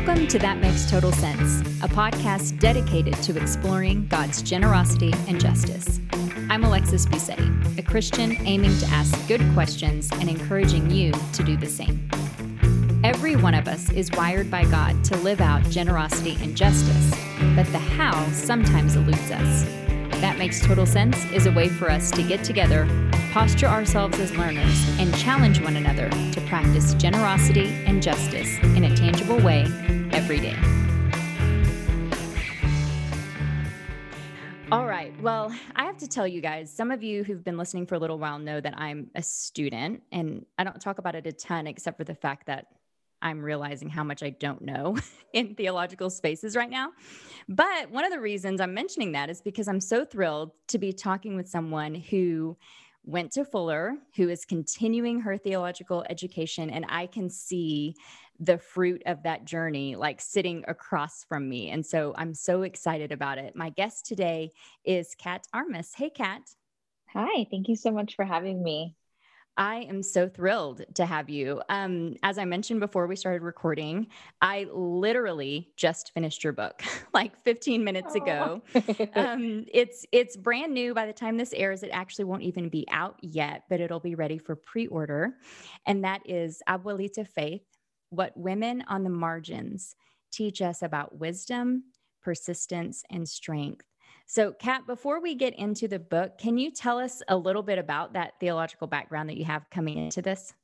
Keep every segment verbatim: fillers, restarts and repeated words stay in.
Welcome to That Makes Total Sense, a podcast dedicated to exploring God's generosity and justice. I'm Alexis Busetti, a Christian aiming to ask good questions and encouraging you to do the same. Every one of us is wired by God to live out generosity and justice, but the how sometimes eludes us. That Makes Total Sense is a way for us to get together, posture ourselves as learners, and challenge one another to practice generosity and justice in a tangible way every day. All right. Well, I have to tell you guys, some of you who've been listening for a little while know that I'm a student, and I don't talk about it a ton except for the fact that I'm realizing how much I don't know in theological spaces right now. But one of the reasons I'm mentioning that is because I'm so thrilled to be talking with someone who went to Fuller, who is continuing her theological education, and I can see the fruit of that journey like sitting across from me. And so I'm so excited about it. My guest today is Kat Armas. Hey, Kat. Hi, thank you so much for having me. I am so thrilled to have you. Um, as I mentioned before we started recording, I literally just finished your book like fifteen minutes ago. Um, it's it's brand new. By the time this airs, it actually won't even be out yet, but it'll be ready for pre-order. And that is Abuelita Faith, What Women on the Margins Teach Us About Wisdom, Persistence, and Strength. So, Kat, before we get into the book, can you tell us a little bit about that theological background that you have coming into this?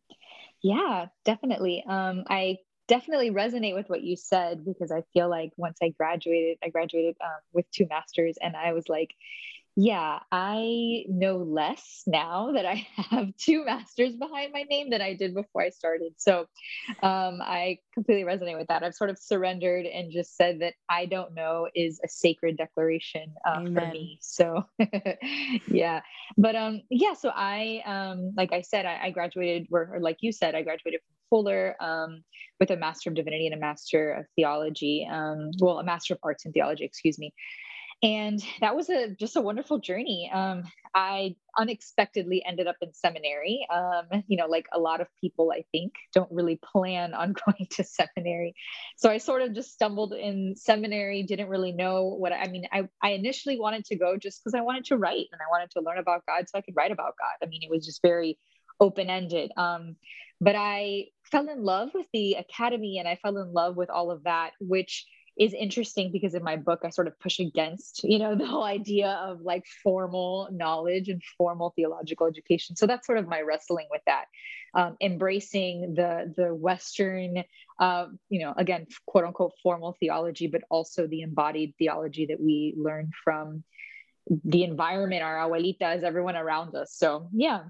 Yeah, definitely. Um, I definitely resonate with what you said because I feel like once I graduated, I graduated um, with two masters, and I was like, yeah, I know less now that I have two masters behind my name than I did before I started. So um, I completely resonate with that. I've sort of surrendered and just said that I don't know is a sacred declaration uh, for me. So yeah, but um, yeah, so I, um, like I said, I, I graduated, or, or like you said, I graduated from Fuller um, with a Master of Divinity and a Master of Theology. Um, well, a Master of Arts in Theology, excuse me. And that was a just a wonderful journey. Um, I unexpectedly ended up in seminary. Um, you know, like a lot of people, I think, don't really plan on going to seminary. So I sort of just stumbled in seminary, didn't really know what I mean. I, I initially wanted to go just because I wanted to write and I wanted to learn about God so I could write about God. I mean, it was just very open ended. Um, but I fell in love with the academy and I fell in love with all of that, which is interesting because in my book, I sort of push against, you know, the whole idea of like formal knowledge and formal theological education. So that's sort of my wrestling with that, um, embracing the the Western, uh, you know, again, quote unquote, formal theology, but also the embodied theology that we learn from the environment, our abuelitas, everyone around us. So yeah.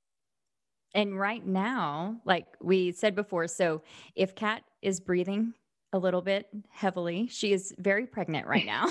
And right now, like we said before, so if Kat is breathing a little bit heavily, she is very pregnant right now.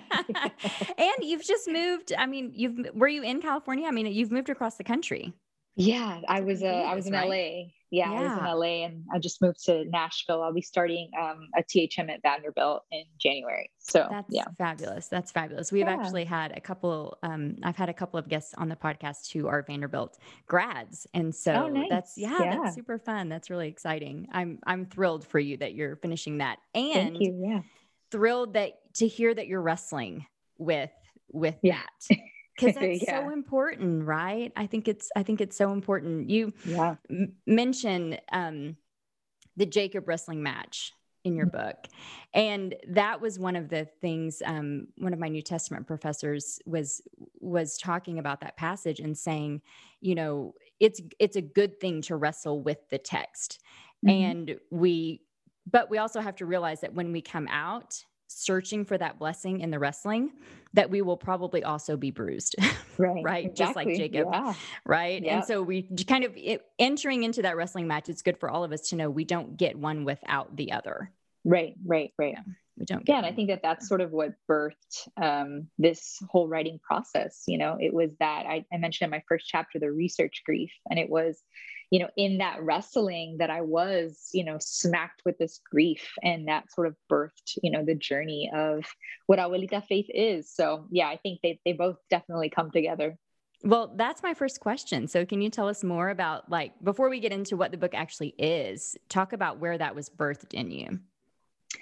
And you've just moved. I mean, you've were you in California? I mean, you've moved across the country. Yeah, I was uh, I was this, in right? L A. Yeah, I was in Yeah. L A and I just moved to Nashville. I'll be starting um, a T H M at Vanderbilt in January. So That's yeah. fabulous. That's fabulous. We've Yeah. actually had a couple, um, I've had a couple of guests on the podcast who are Vanderbilt grads. And Oh, so that's, nice. yeah, that's Yeah. super fun. That's really exciting. I'm, I'm thrilled for you that you're finishing that, Thank and you. Yeah. thrilled that to hear that you're wrestling with, with Yeah. that. Cause that's Yeah. so important, right? I think it's, I think it's so important. You Yeah. m- mentioned, um, the Jacob wrestling match in your book. And that was one of the things, um, one of my New Testament professors was, was talking about that passage and saying, you know, it's, it's a good thing to wrestle with the text. Mhm. And we, but we also have to realize that when we come out searching for that blessing in the wrestling, that we will probably also be bruised, Right. right? Just like Exactly. Jacob, Yeah. right? And Yep. so we kind of it, entering into that wrestling match, it's good for all of us to know we don't get one without the other. Right. Right. Right. Yeah, we don't Yeah, get and I one think that without the that's other. sort of what birthed um, this whole writing process. You know, it was that I, I mentioned in my first chapter the research grief, and it was, you know, in that wrestling that I was, you know, smacked with this grief, and that sort of birthed, you know, the journey of what Abuelita Faith is. So yeah, I think they they both definitely come together. Well, that's my first question. So can you tell us more about, like, before we get into what the book actually is, talk about where that was birthed in you?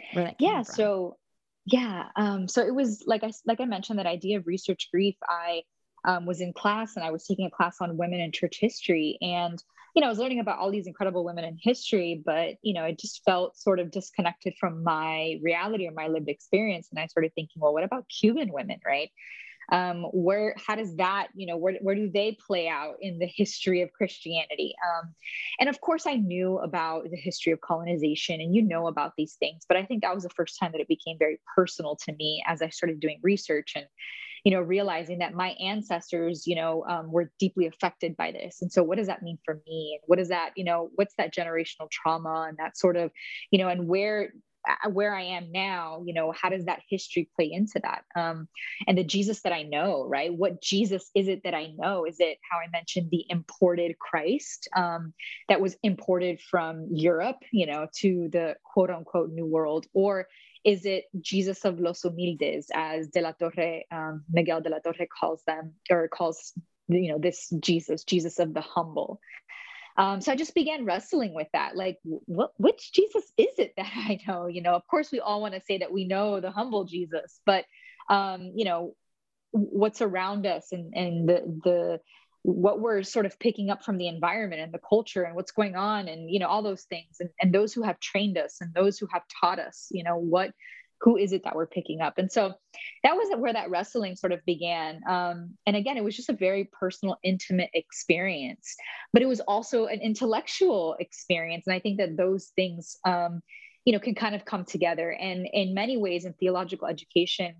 where that came Yeah. from. So, yeah. Um, so it was like I like I mentioned that idea of research grief. I um, was in class and I was taking a class on women in church history, and you know I was learning about all these incredible women in history, but you know it just felt sort of disconnected from my reality or my lived experience. And I started thinking, well, what about Cuban women, right? Um, where how does that, you know where, where do they play out in the history of Christianity? Um, and of course I knew about the history of colonization, and you know about these things, but I think that was the first time that it became very personal to me as I started doing research, and you know realizing that my ancestors, you know um, were deeply affected by this. And so what does that mean for me, and what is that, you know what's that generational trauma, and that sort of, you know and where uh, where I am now, you know, how does that history play into that? Um, and the Jesus that I know, right? What Jesus is it that I know? Is it, how I mentioned, the imported Christ um, that was imported from Europe, you know, to the quote unquote New World? Or is it Jesus of los humildes, as De la Torre, um, Miguel de la Torre calls them, or calls, you know, this Jesus, Jesus of the humble? Um, so I just began wrestling with that. Like, what, which Jesus is it that I know? You know, of course, we all want to say that we know the humble Jesus, but, um, you know, what's around us, and, and the, the, what we're sort of picking up from the environment and the culture and what's going on, and, you know, all those things, and, and those who have trained us and those who have taught us, you know, what, who is it that we're picking up? And so that was where that wrestling sort of began. Um, and again, it was just a very personal, intimate experience, but it was also an intellectual experience. And I think that those things, um, you know, can kind of come together. And in many ways, in theological education,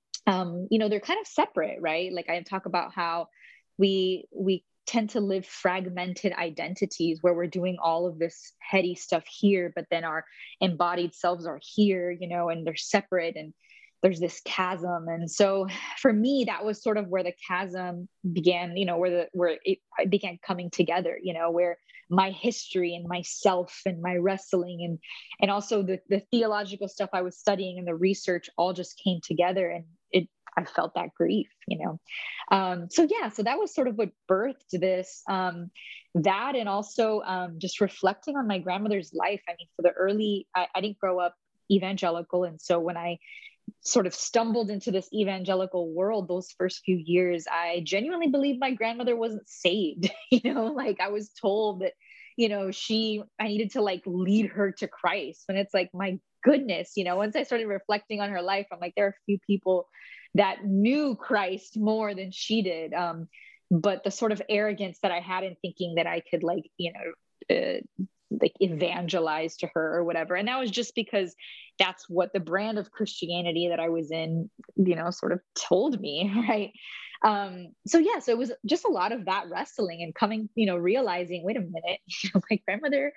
um, you know, they're kind of separate, right? Like I talk about how we we tend to live fragmented identities where we're doing all of this heady stuff here, but then our embodied selves are here, you know, and they're separate, and there's this chasm. And so for me, that was sort of where the chasm began, you know, where the where it began coming together, you know, where my history and myself and my wrestling, and and also the the theological stuff I was studying and the research all just came together, and it I felt that grief, you know. Um, so yeah, so that was sort of what birthed this, um, that, and also um, just reflecting on my grandmother's life. I mean, for the early, I, I didn't grow up evangelical, and so when I sort of stumbled into this evangelical world, those first few years, I genuinely believed my grandmother wasn't saved. You know, like I was told that, you know, she, I needed to like lead her to Christ. And it's like, my goodness, you know, once I started reflecting on her life, I'm like, there are a few people that knew Christ more than she did. Um, but the sort of arrogance that I had in thinking that I could like, you know, uh, like evangelize to her or whatever. And that was just because that's what the brand of Christianity that I was in, you know, sort of told me. Right. Um, so yeah, so it was just a lot of that wrestling and coming, you know, realizing, wait a minute, you know, my grandmother,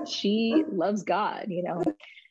she loves God, you know.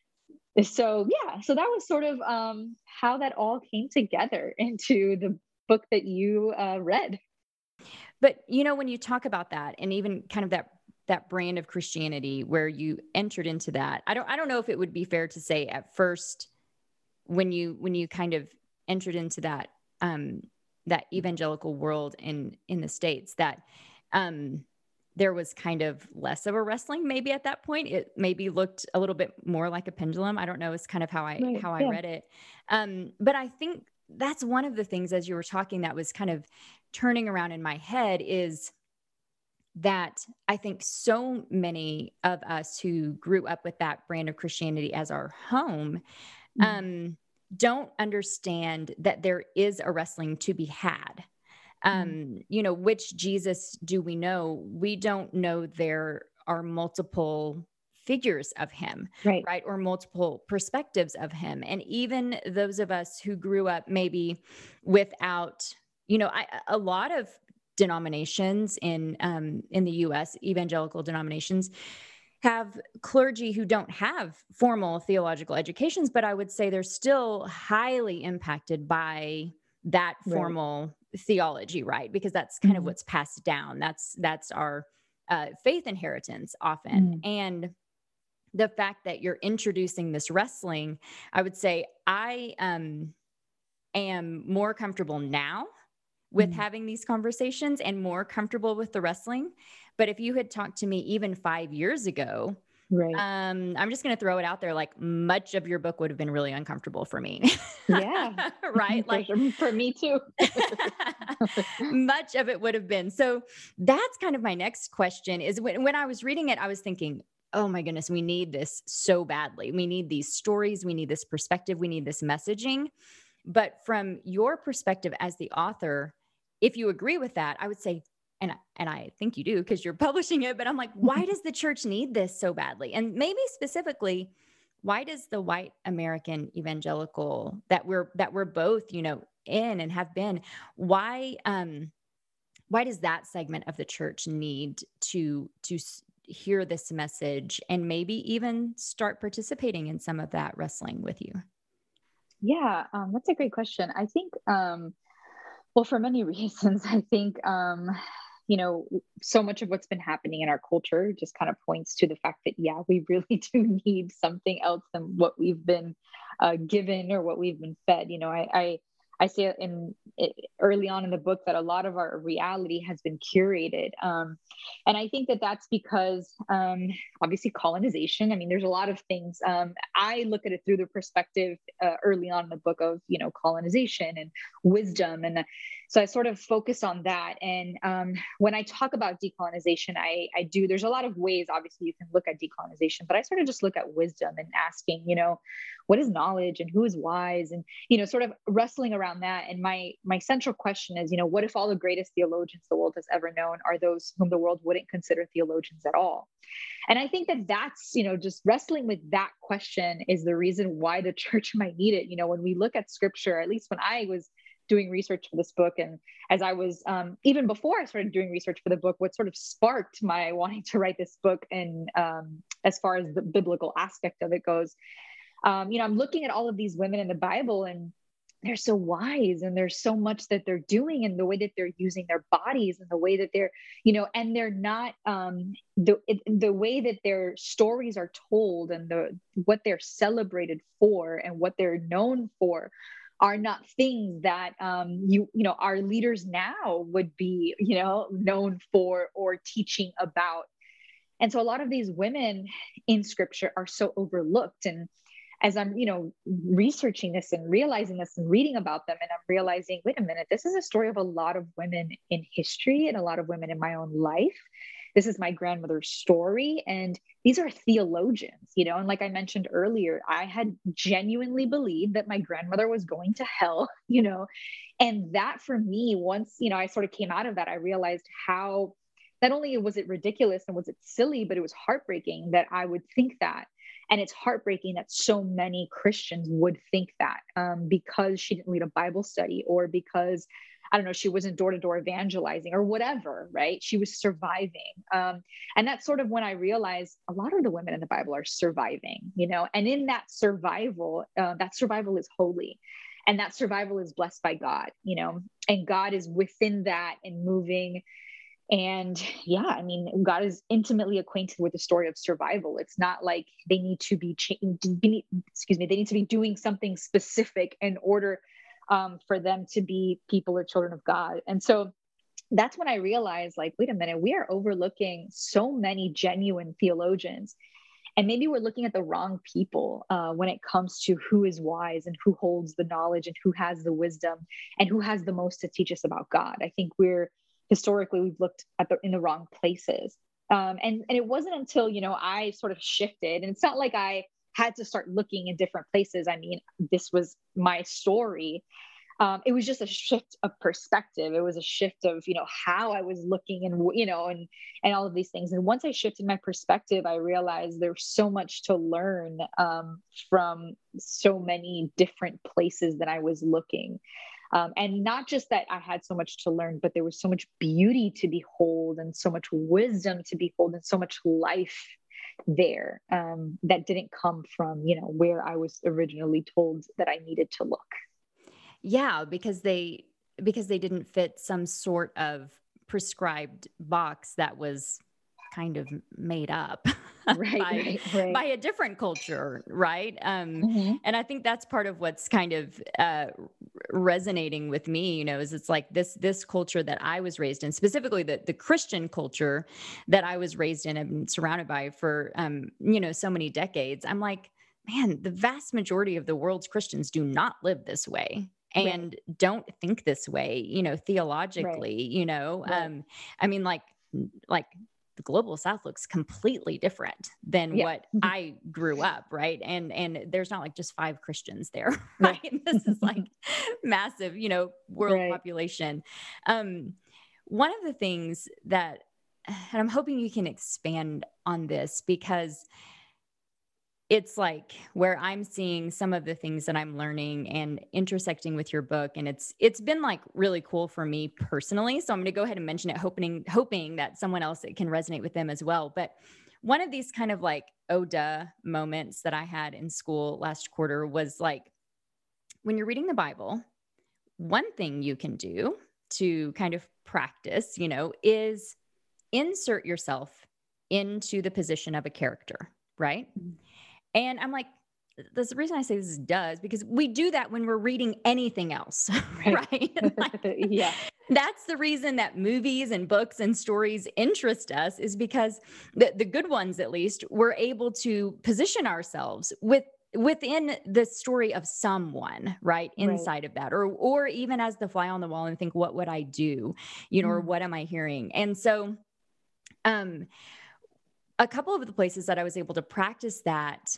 So yeah, so that was sort of um, how that all came together into the book that you uh, read. But you know, when you talk about that, and even kind of that that brand of Christianity where you entered into that, I don't I don't know if it would be fair to say at first when you when you kind of entered into that um, that evangelical world in in the States that um, there was kind of less of a wrestling maybe at that point. It maybe looked a little bit more like a pendulum. I don't know. It's kind of how I Right. how I Yeah. read it. Um, but I think that's one of the things as you were talking that was kind of turning around in my head is that I think so many of us who grew up with that brand of Christianity as our home um, don't understand that there is a wrestling to be had. Um, you know, which Jesus do we know? We don't know there are multiple figures of him, Right. right? Or multiple perspectives of him. And even those of us who grew up maybe without, you know, I, a lot of denominations in um, in the U S, evangelical denominations, have clergy who don't have formal theological educations, but I would say they're still highly impacted by that Right. formal theology, right? Because that's kind of Mm. what's passed down. That's that's our uh, faith inheritance often. Mm. And the fact that you're introducing this wrestling, I would say I um, am more comfortable now with Mm. having these conversations and more comfortable with the wrestling. But if you had talked to me even five years ago, Right. Um, I'm just going to throw it out there. Like much of your book would have been really uncomfortable for me, Yeah. right? For Like sure. For me too. much of it would have been. So that's kind of my next question is when, when I was reading it, I was thinking, oh my goodness, we need this so badly. We need these stories. We need this perspective. We need this messaging. But from your perspective as the author, if you agree with that, I would say, and I, and I think you do because you're publishing it, but I'm like, why does the church need this so badly? And maybe specifically, why does the white American evangelical that we're that we're both, you know, in and have been, why um why does that segment of the church need to to s- hear this message and maybe even start participating in some of that wrestling with you? Yeah, um, that's a great question. I think, um, well, for many reasons, I think, um, you know, so much of what's been happening in our culture just kind of points to the fact that, yeah, we really do need something else than what we've been uh, given or what we've been fed. You know, I, I, I say it in it, early on in the book that a lot of our reality has been curated. Um, and I think that that's because um, obviously colonization. I mean, there's a lot of things. Um, I look at it through the perspective uh, early on in the book of, you know, colonization and wisdom. And so I sort of focus on that. And um, when I talk about decolonization, I, I do, there's a lot of ways, obviously, you can look at decolonization, but I sort of just look at wisdom and asking, you know, what is knowledge and who is wise, and, you know, sort of wrestling around that. And my, my central question is, you know, what if all the greatest theologians the world has ever known are those whom the world wouldn't consider theologians at all? And I think that that's, you know, just wrestling with that question is the reason why the church might need it. You know, when we look at scripture, at least when I was doing research for this book, and as I was, um, even before I started doing research for the book, what sort of sparked my wanting to write this book, and um, as far as the biblical aspect of it goes, um, you know, I'm looking at all of these women in the Bible, and they're so wise, and there's so much that they're doing, and the way that they're using their bodies, and the way that they're, you know, and they're not um the it, the way that their stories are told, and the what they're celebrated for and what they're known for are not things that um you you know our leaders now would be, you know, known for or teaching about. And so a lot of these women in scripture are so overlooked. And as I'm, you know, researching this and realizing this and reading about them, and I'm realizing, wait a minute, this is a story of a lot of women in history and a lot of women in my own life. This is my grandmother's story. And these are theologians, you know, and like I mentioned earlier, I had genuinely believed that my grandmother was going to hell, you know, and that for me, once, you know, I sort of came out of that, I realized how not only was it ridiculous and was it silly, but it was heartbreaking that I would think that. And it's heartbreaking that so many Christians would think that um, because she didn't lead a Bible study, or because, I don't know, she wasn't door to door evangelizing or whatever, right? She was surviving. Um, and that's sort of when I realized a lot of the women in the Bible are surviving, you know, and in that survival, uh, that survival is holy. And that survival is blessed by God, you know, and God is within that and moving. And yeah, I mean, God is intimately acquainted with the story of survival. It's not like they need to be, cha- excuse me, they need to be doing something specific in order um, for them to be people or children of God. And so that's when I realized, like, wait a minute, we are overlooking so many genuine theologians. And maybe we're looking at the wrong people uh, when it comes to who is wise and who holds the knowledge and who has the wisdom and who has the most to teach us about God. I think we're historically we've looked at the in the wrong places. Um, and and it wasn't until, you know, I sort of shifted, and it's not like I had to start looking in different places. I mean, this was my story. Um, it was just a shift of perspective. It was a shift of, you know, how I was looking, and, you know, and, and all of these things. And once I shifted my perspective, I realized there's so much to learn um, from so many different places that I was looking. Um, and not just that I had so much to learn, but there was so much beauty to behold, and so much wisdom to behold, and so much life there um, that didn't come from, you know, where I was originally told that I needed to look. Yeah, because they because they didn't fit some sort of prescribed box that was kind of made up Right, by right, right. by a different culture, right? Um, Mm-hmm. and I think that's part of what's kind of uh, resonating with me, you know, is it's like this, this culture that I was raised in, specifically the, the Christian culture that I was raised in and surrounded by for, um, you know, so many decades. I'm like, man, the vast majority of the world's Christians do not live this way and Right. don't think this way, you know, Right. theologically, you know, Right. um, I mean, like, like the global South looks completely different than Yeah. what I grew up. Right. And, and there's not like just five Christians there, Right. right? This is like massive, you know, world Right. population. Um, one of the things that, and I'm hoping you can expand on this because it's like where I'm seeing some of the things that I'm learning and intersecting with your book. And it's, it's been like really cool for me personally. So I'm going to go ahead and mention it, hoping, hoping that someone else it can resonate with them as well. But one of these kind of like, oh, duh moments that I had in school last quarter was like, when you're reading the Bible, one thing you can do to kind of practice, you know, is insert yourself into the position of a character, right? And I'm like, that's the reason I say this is does because we do that when we're reading anything else, Right. right? Like, Yeah. that's the reason that movies and books and stories interest us is because the, the good ones, at least, we're able to position ourselves with within the story of someone, right? Right. Inside of that, or or even as the fly on the wall and think, what would I do? You know, or Mm. what am I hearing? And so um a couple of the places that I was able to practice that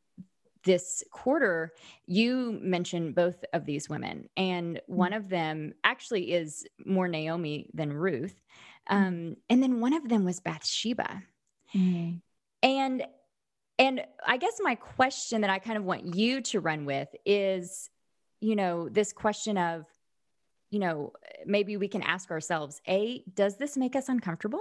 this quarter, you mentioned both of these women, and one of them actually is more Naomi than Ruth. Um, and then one of them was Bathsheba. Mm. And and I guess my question that I kind of want you to run with is, you know, this question of, you know, maybe we can ask ourselves, A, does this make us uncomfortable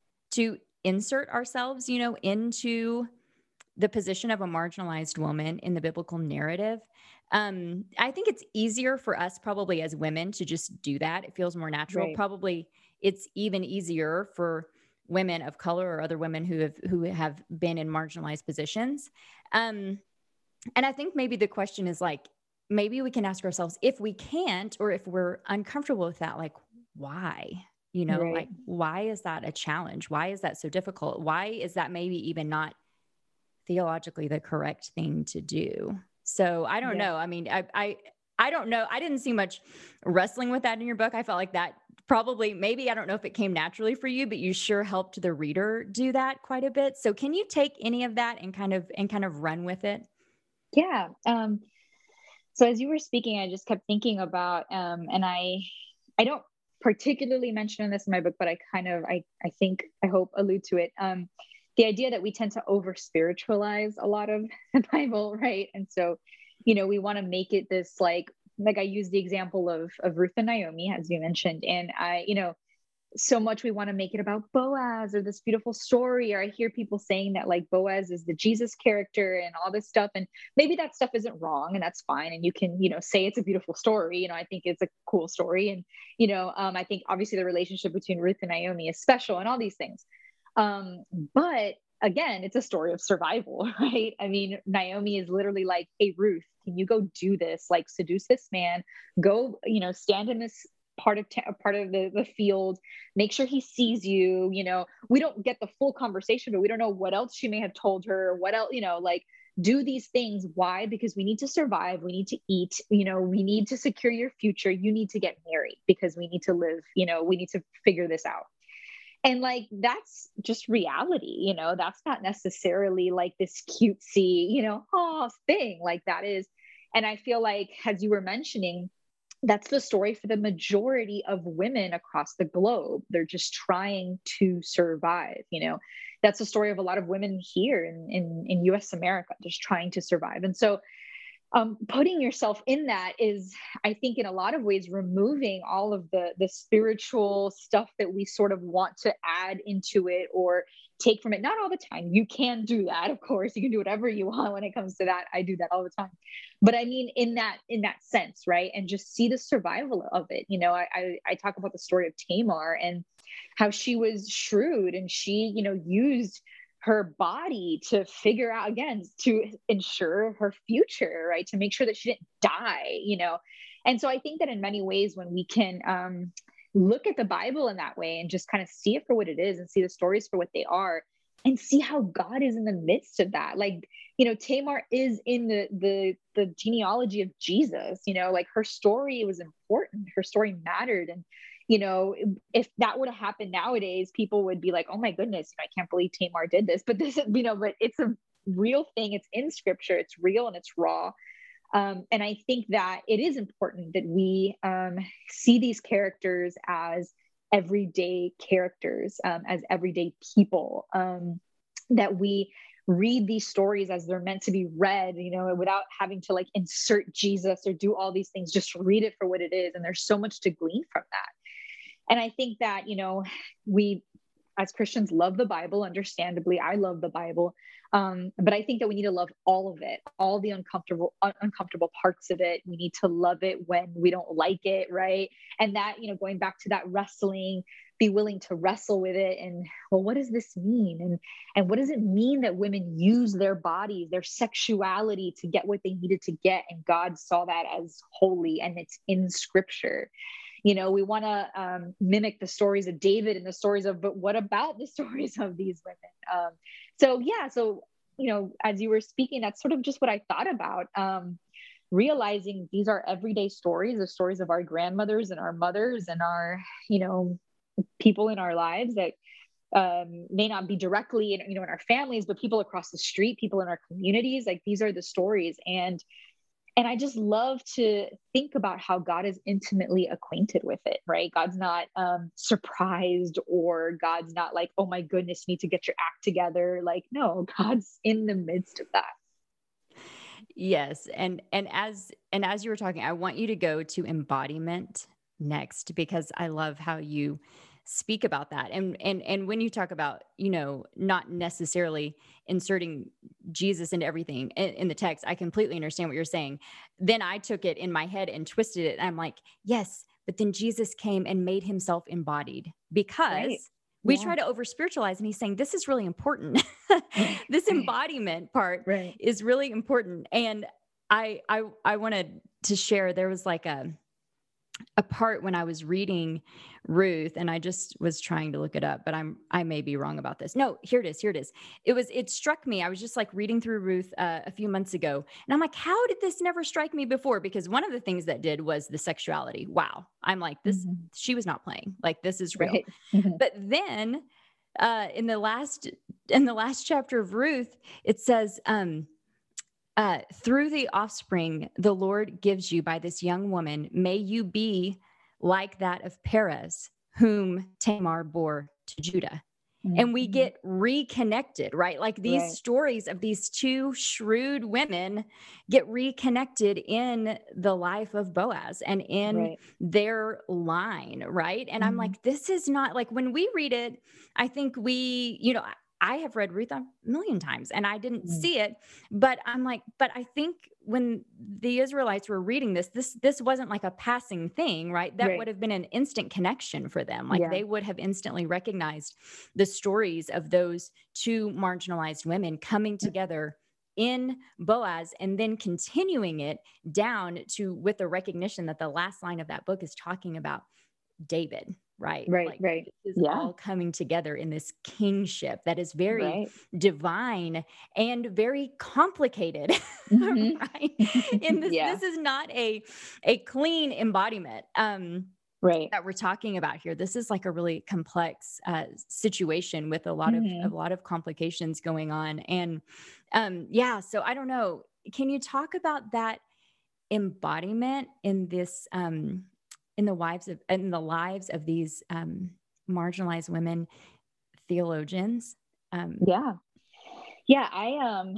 to insert ourselves, you know, into the position of a marginalized woman in the biblical narrative? Um, I think it's easier for us probably as women to just do that. It feels more natural. Right. Probably it's even easier for women of color or other women who have who have been in marginalized positions. Um, and I think maybe the question is like, maybe we can ask ourselves if we can't, or if we're uncomfortable with that, like, why? You know, Right. like, why is that a challenge? Why is that so difficult? Why is that maybe even not theologically the correct thing to do? So I don't Yeah. know. I mean, I, I, I don't know. I didn't see much wrestling with that in your book. I felt like that probably, maybe, I don't know if it came naturally for you, but you sure helped the reader do that quite a bit. So can you take any of that and kind of, and kind of run with it? Yeah. Um, so as you were speaking, I just kept thinking about, um, and I, I don't particularly mention this in my book, but I kind of, I, I think, I hope allude to it. Um, the idea that we tend to over spiritualize a lot of the Bible, right? And so, you know, we want to make it this like, like I use the example of of Ruth and Naomi, as you mentioned, and I, you know, so much we want to make it about Boaz or this beautiful story. Or I hear people saying that like Boaz is the Jesus character and all this stuff. And maybe that stuff isn't wrong and that's fine. And you can, you know, say it's a beautiful story. You know, I think it's a cool story. And, you know, um, I think obviously the relationship between Ruth and Naomi is special and all these things. Um, but again, it's a story of survival, right? I mean, Naomi is literally like, hey, Ruth, can you go do this? Like seduce this man, go, you know, stand in this part of ta- part of the, the field, make sure he sees you. You know, we don't get the full conversation, but we don't know what else she may have told her, what else, you know, like do these things. Why? Because we need to survive, we need to eat, you know, we need to secure your future, you need to get married because we need to live, you know, we need to figure this out. And like that's just reality, you know, that's not necessarily like this cutesy, you know, oh thing like that is. And I feel like, as you were mentioning, that's the story for the majority of women across the globe. They're just trying to survive. You know, that's the story of a lot of women here in, in, in U S America, just trying to survive. And so um, putting yourself in that is, I think, in a lot of ways, removing all of the the spiritual stuff that we sort of want to add into it or take from it. Not all the time. You can do that, of course. You can do whatever you want when it comes to that. I do that all the time. But I mean, in that in that sense, right? And just see the survival of it. You know, I I, I talk about the story of Tamar and how she was shrewd and she, you know, used her body to figure out again to ensure her future, right? To make sure that she didn't die, you know. And so I think that in many ways, when we can um, look at the Bible in that way and just kind of see it for what it is and see the stories for what they are and see how God is in the midst of that. Like, you know, Tamar is in the the the genealogy of Jesus, you know, like her story was important, her story mattered. And, you know, if that would have happened nowadays, people would be like, oh my goodness, you know, I can't believe Tamar did this. But this is, you know, but it's a real thing. It's in scripture, it's real and it's raw. Um, and I think that it is important that we um, see these characters as everyday characters, um, as everyday people, um, that we read these stories as they're meant to be read, you know, without having to like insert Jesus or do all these things, just read it for what it is. And there's so much to glean from that. And I think that, you know, we as Christians love the Bible, understandably. I love the Bible. Um, but I think that we need to love all of it, all the uncomfortable, un- uncomfortable parts of it. We need to love it when we don't like it, right? And that, you know, going back to that wrestling, be willing to wrestle with it. And, well, what does this mean? And, and what does it mean that women use their bodies, their sexuality to get what they needed to get? And God saw that as holy, and it's in scripture. You know, we want to um, mimic the stories of David and the stories of, but what about the stories of these women? Um, so, yeah. So, you know, as you were speaking, that's sort of just what I thought about, um, realizing these are everyday stories, the stories of our grandmothers and our mothers and our, you know, people in our lives that um, may not be directly, in, you know, in our families, but people across the street, people in our communities. Like, these are the stories. And And I just love to think about how God is intimately acquainted with it, right? God's not um, surprised, or God's not like, oh my goodness, you need to get your act together. Like, no, God's in the midst of that. Yes. And, and as, and as you were talking, I want you to go to embodiment next, because I love how you speak about that. And, and, and when you talk about, you know, not necessarily inserting Jesus into everything in, in the text, I completely understand what you're saying. Then I took it in my head and twisted it. And I'm like, yes, but then Jesus came and made himself embodied, because Right. we Yeah. try to over spiritualize, and he's saying, this is really important. Right. This embodiment part Right. is really important. And I, I, I wanted to share, there was like a, a part when I was reading Ruth, and I just was trying to look it up, but I'm, I may be wrong about this. No, here it is. Here it is. It was, it struck me. I was just like reading through Ruth uh, a few months ago, and I'm like, how did this never strike me before? Because one of the things that did was the sexuality. Wow. I'm like, this, Mm-hmm. she was not playing. Like, this is real. Right. Mm-hmm. But then uh, in the last, in the last chapter of Ruth, it says, um, Uh, through the offspring the Lord gives you by this young woman, may you be like that of Perez, whom Tamar bore to Judah. Mm-hmm. And we get reconnected, right? Like, these Right. stories of these two shrewd women get reconnected in the life of Boaz and in Right. their line, right? And I'm Mm-hmm. like, this is not like, when we read it, I think we, you know, I have read Ruth a million times and I didn't Mm-hmm. see it, but I'm like, but I think when the Israelites were reading this, this, this wasn't like a passing thing, right? That Right. would have been an instant connection for them. Like, Yeah. they would have instantly recognized the stories of those two marginalized women coming together in Boaz, and then continuing it down to, with the recognition that the last line of that book is talking about David, right? Right. Like, Right. this is Yeah. all coming together in this kingship that is very Right. divine and very complicated, Mm-hmm. right? In this, Yeah. this is not a, a clean embodiment. Um, Right. that we're talking about here. This is like a really complex uh, situation with a lot of Mm-hmm. a lot of complications going on. And um, yeah, so I don't know. Can you talk about that embodiment in this um, in the wives of in the lives of these um, marginalized women theologians? Um, Yeah. Yeah. I um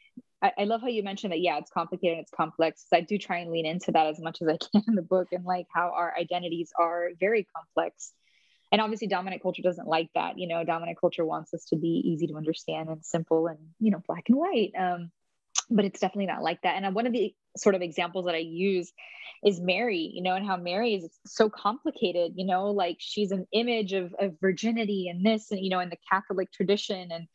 I, I love how you mentioned that. Yeah, it's complicated and it's complex. I do try and lean into that as much as I can in the book, and like how our identities are very complex. And obviously dominant culture doesn't like that. You know, dominant culture wants us to be easy to understand and simple and, you know, black and white. Um, but it's definitely not like that. And one of the sort of examples that I use is Mary, you know, and how Mary is so complicated, you know, like she's an image of, of virginity and this, and, you know, in the Catholic tradition. And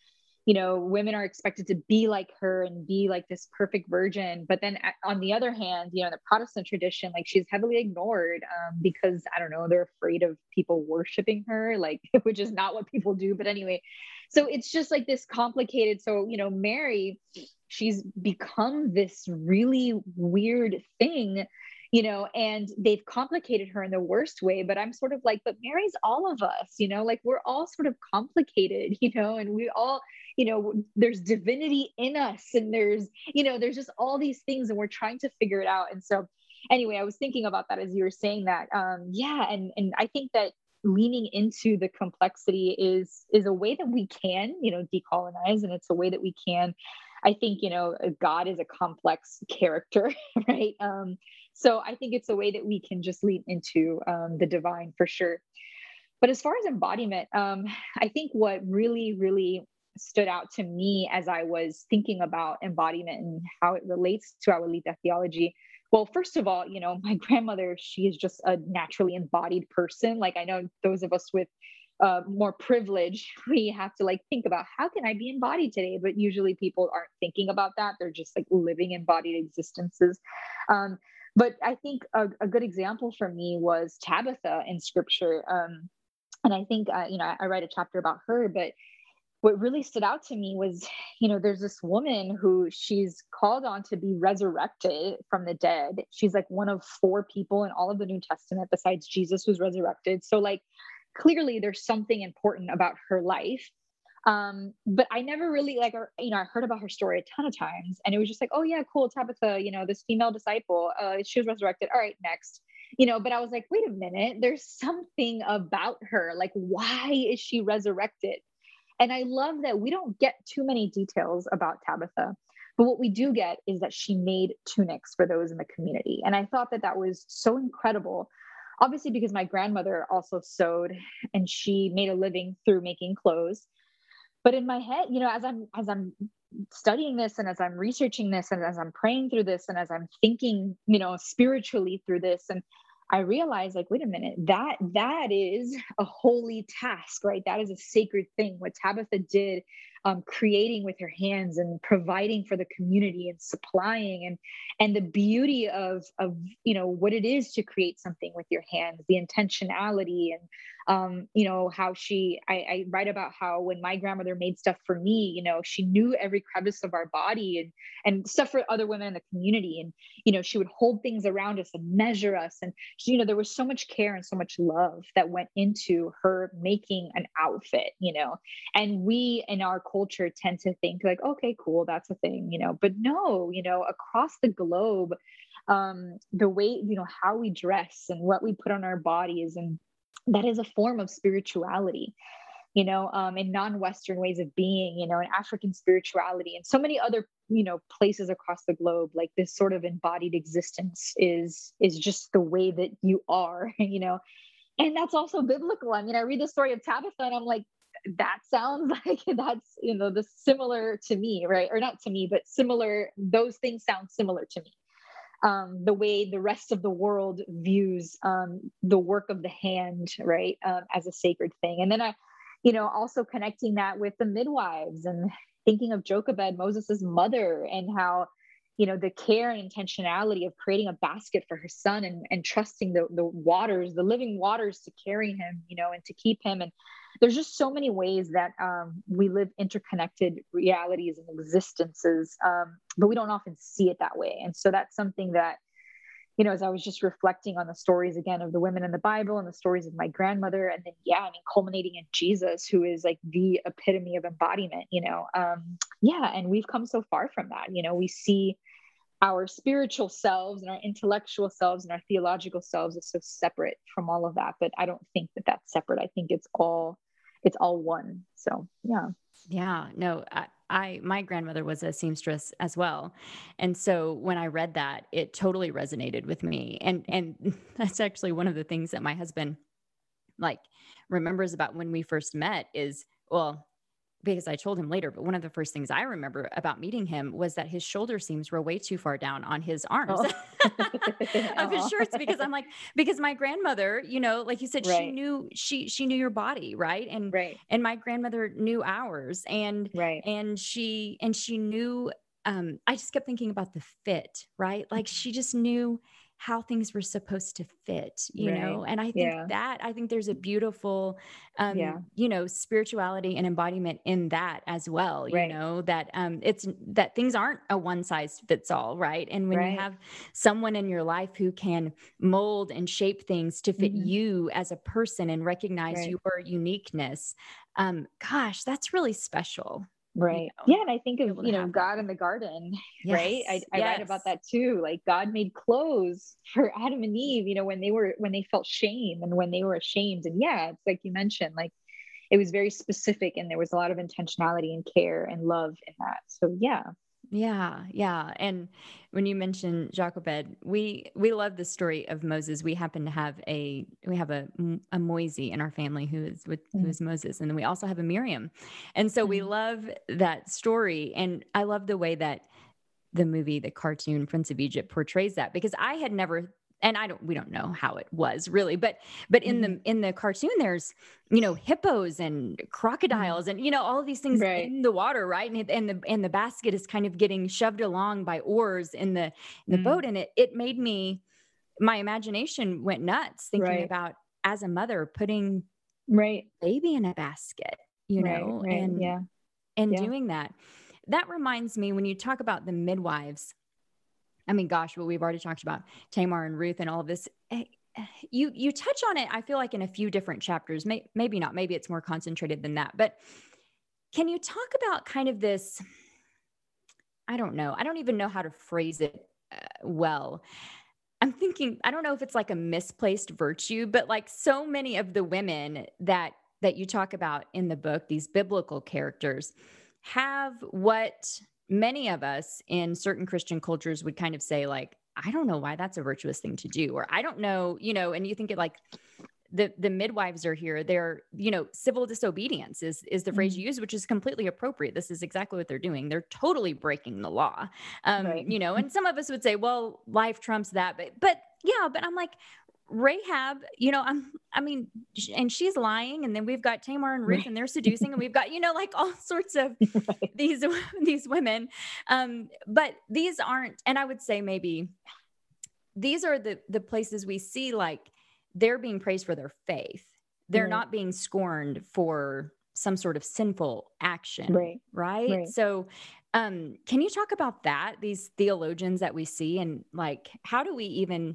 you know, women are expected to be like her and be like this perfect virgin. But then on the other hand, you know, in the Protestant tradition, like she's heavily ignored um, because I don't know, they're afraid of people worshiping her, like, which is not what people do. But anyway, so it's just like this complicated. So, you know, Mary, she's become this really weird thing, you know, and they've complicated her in the worst way. But I'm sort of like, but Mary's all of us, you know, like we're all sort of complicated, you know, and we all, you know, there's divinity in us and there's, you know, there's just all these things and we're trying to figure it out. And so anyway, I was thinking about that as you were saying that. Um, yeah. And, and I think that leaning into the complexity is, is a way that we can, you know, decolonize, and it's a way that we can, I think, you know, God is a complex character, right? Um, so I think it's a way that we can just lean into um, the divine for sure. But as far as embodiment, um, I think what really, really stood out to me as I was thinking about embodiment and how it relates to Abuelita theology. Well, first of all, you know, my grandmother, she is just a naturally embodied person. Like I know those of us with uh, more privilege, we have to like think about how can I be embodied today? But usually people aren't thinking about that. They're just like living embodied existences. Um, but I think a, a good example for me was Tabitha in scripture. Um, and I think, uh, you know, I, I write a chapter about her, but what really stood out to me was, you know, there's this woman who she's called on to be resurrected from the dead. She's like one of four people in all of the New Testament besides Jesus who's resurrected. So like, clearly there's something important about her life. Um, but I never really like, or, you know, I heard about her story a ton of times and it was just like, oh yeah, cool. Tabitha, you know, this female disciple, uh, she was resurrected. All right, next, you know, but I was like, wait a minute, there's something about her. Like, why is she resurrected? And I love that we don't get too many details about Tabitha, but what we do get is that she made tunics for those in the community. And I thought that that was so incredible, obviously because my grandmother also sewed and she made a living through making clothes. But in my head, you know, as I'm as I'm studying this and as I'm researching this and as I'm praying through this and as I'm thinking, you know, spiritually through this, and I realized like, wait a minute, that that is a holy task, right? That is a sacred thing. What Tabitha did, um, creating with her hands and providing for the community and supplying and and the beauty of of you know what it is to create something with your hands, the intentionality and um, you know how she I, I write about how when my grandmother made stuff for me, you know, she knew every crevice of our body and and stuff for other women in the community, and you know she would hold things around us and measure us, and you know there was so much care and so much love that went into her making an outfit, you know. And we in our culture tend to think like, okay, cool, that's a thing, you know. But no, you know, across the globe, um, the way, you know, how we dress and what we put on our bodies, and that is a form of spirituality, you know, um, in non-Western ways of being, you know, in African spirituality and so many other, you know, places across the globe, like this sort of embodied existence is, is just the way that you are, you know, and that's also biblical. I mean, I read the story of Tabitha and I'm like, that sounds like that's, you know, the similar to me, right? Or not to me, but similar, those things sound similar to me. Um, the way the rest of the world views um, the work of the hand, right, um, as a sacred thing. And then I, you know, also connecting that with the midwives and thinking of Jochebed, Moses's mother, and how, you know, the care and intentionality of creating a basket for her son and, and trusting the, the waters, the living waters to carry him, you know, and to keep him. And there's just so many ways that um, we live interconnected realities and existences, um, but we don't often see it that way. And so that's something that, you know, as I was just reflecting on the stories again of the women in the Bible and the stories of my grandmother, and then, yeah, I mean, culminating in Jesus, who is like the epitome of embodiment, you know, um, yeah. And we've come so far from that. You know, we see our spiritual selves and our intellectual selves and our theological selves as so separate from all of that. But I don't think that that's separate. I think it's all, it's all one. So, yeah. Yeah, no, I, I, my grandmother was a seamstress as well. And so when I read that, it totally resonated with me. And, and that's actually one of the things that my husband like remembers about when we first met is, well, because I told him later, but one of the first things I remember about meeting him was that his shoulder seams were way too far down on his arms Oh. of his Aw. shirts, because I'm like, because my grandmother, you know, like you said, she Right. knew, she, she knew your body. Right. And, Right. and my grandmother knew ours, and, Right. and she, and she knew, um, I just kept thinking about the fit, right? Like Mhm. she just knew how things were supposed to fit, you Right. know? And I think Yeah. that, I think there's a beautiful, um, Yeah. you know, spirituality and embodiment in that as well, you Right. know, that, um, it's that things aren't a one size fits all, right? And when you Right. have someone in your life who can mold and shape things to fit Mhm. you as a person and recognize Right. your uniqueness, um, gosh, that's really special, you Right. know, Yeah, and I think be of, able to you know, have that. God in the garden, right? I Yes. I write about Yes. that too. Like God made clothes for Adam and Eve, you know, when they were when they felt shame and when they were ashamed. And yeah, it's like you mentioned, like it was very specific and there was a lot of intentionality and care and love in that. So yeah. Yeah, yeah. And when you mentioned Jochebed, we we love the story of Moses. We happen to have a we have a M- a Moisey in our family who is with who Mm, is Moses, and then we also have a Miriam, and so we mm, love that story. And I love the way that the movie, the cartoon Prince of Egypt portrays that, because I had never, and I don't, we don't know how it was really, but, but in mhm, the, in the cartoon, there's, you know, hippos and mm. crocodiles and, you know, all of these things Right. in the water. Right. And, it- and the, and the basket is kind of getting shoved along by oars in the, in the boat. Mm, And it, it made me, my imagination went nuts thinking right. about, as a mother, putting Right. baby in a basket, you Right. know, Right. and, Yeah. and Yeah. doing that. That reminds me, when you talk about the midwives, I mean, gosh, well, we've already talked about Tamar and Ruth and all of this. Eh, eh, You you touch on it, I feel like, in a few different chapters. May, maybe not. Maybe it's more concentrated than that. But can you talk about kind of this? I don't know. I don't even know how to phrase it uh, well. I'm thinking, I don't know if it's like a misplaced virtue, but like so many of the women that that you talk about in the book, these biblical characters, have what many of us in certain Christian cultures would kind of say, like, I don't know why that's a virtuous thing to do, or I don't know, you know, and you think it like the the midwives are here. They're, you know, civil disobedience is is the phrase Mm, you use, which is completely appropriate. This is exactly what they're doing. They're totally breaking the law. Um, right. you know, and some of us would say, well, life trumps that, but but yeah, but I'm like, Rahab, you know, I'm I mean, sh- and she's lying, and then we've got Tamar and Ruth, Right. and they're seducing, and we've got, you know, like all sorts of Right. these these women. Um, but these aren't, and I would say maybe these are the the places we see, like, they're being praised for their faith. They're Right. not being scorned for some sort of sinful action, Right. right? Right. So, um, can you talk about that? These theologians that we see, and like, how do we even